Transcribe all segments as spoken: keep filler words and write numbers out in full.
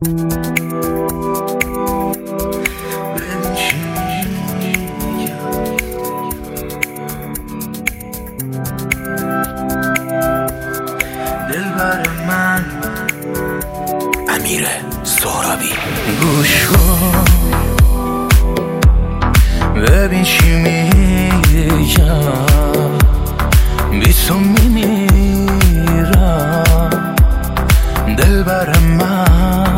دلبر من امیر سهرابی. گوش کن ببین چی میگم، بی تو میمیرم. دلبر من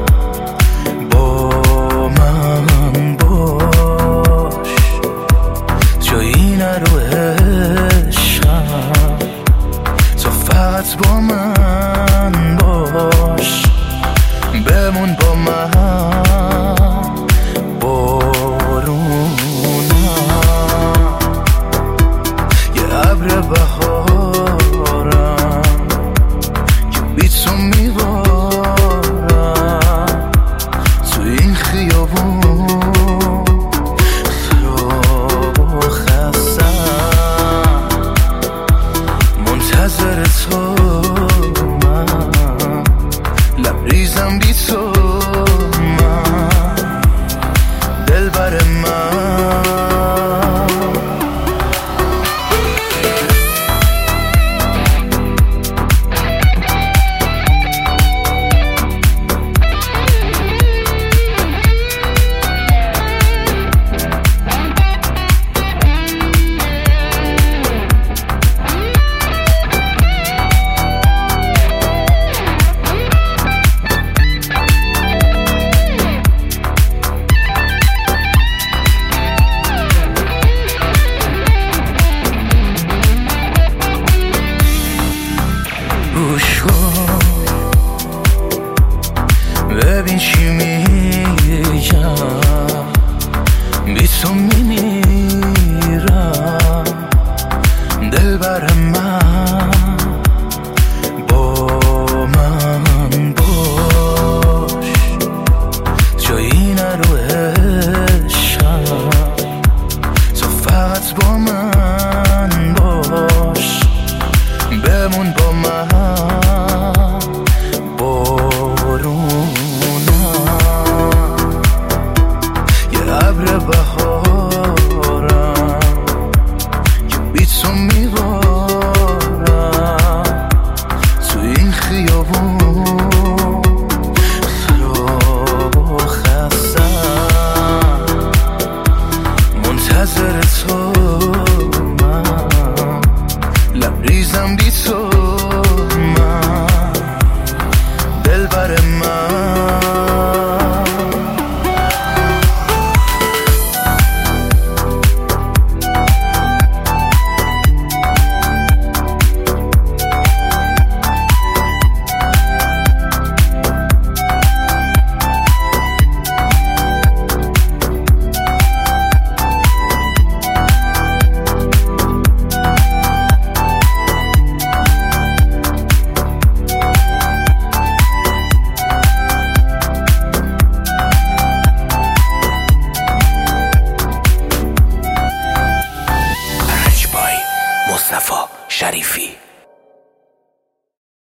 با من باش، جایی نرو عشقم، تو فقط با من باش، بمون با من بارونم، یه ابر بهارم که بی تو میبارم تو این خیابون خراب و خستم، منتظر تو من، لبریزم بی تو من، دلبر من. گوش کن ببین چی می